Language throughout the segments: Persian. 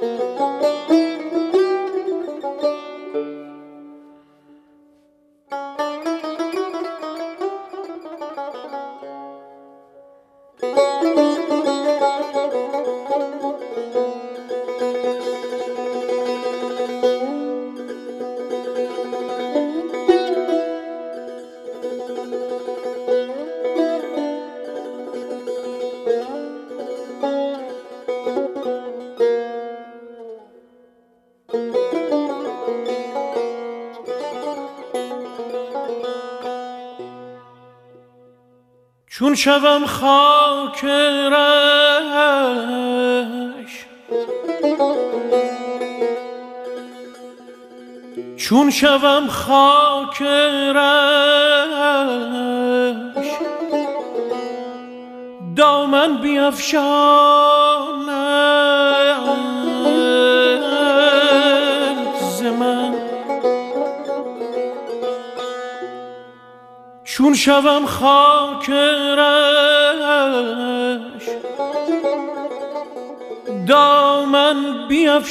چون شوم خاک رهش، چون شوم خاک رهش، دامن بیفشاند ز من. چون شوم خاک رهش، دامن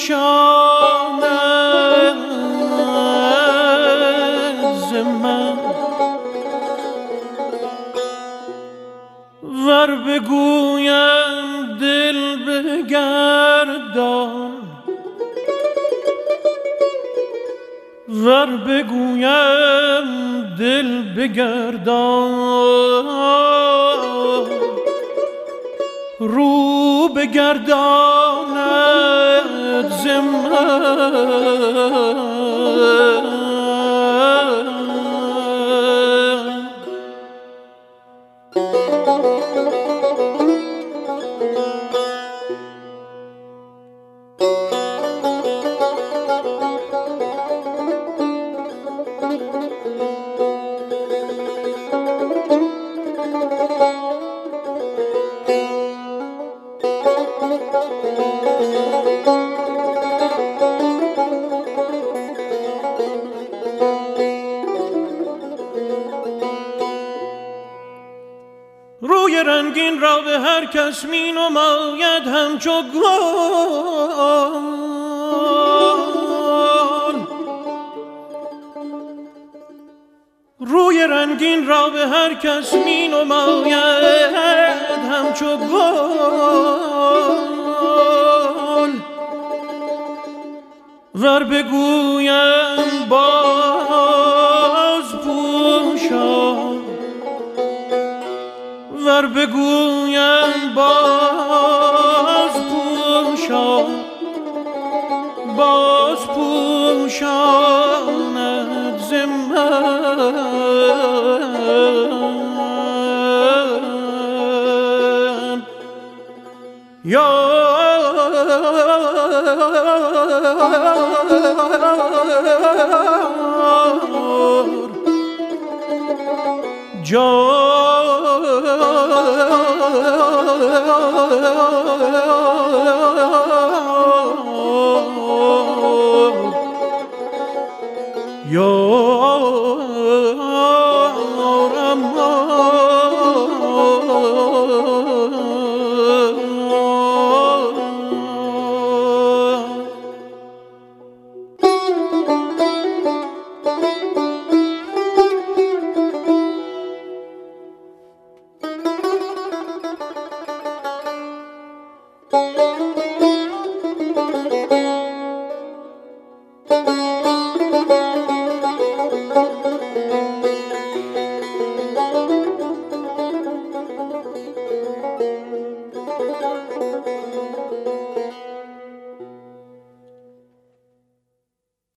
بیفشاند ز من. ور بگویم دل بگردان، ور بگویم دل بگردان، رو بگرداند ز من. روی رنگین را به هر کس می نماید همچو گل، روی رنگین را به هر کس می نماید همچو گل. ور بگویم باز پوشا، ور بگویم باز پوشا، باز پوشاند ز من. یا جان